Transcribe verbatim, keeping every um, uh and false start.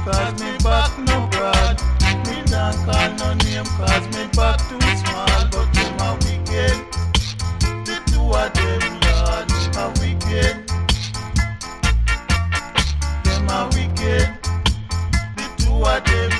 cause me back no broad. Me don't call no name cause me back too small. But them a wicked, the two of them Lord a wicked. Them a wicked, the two of them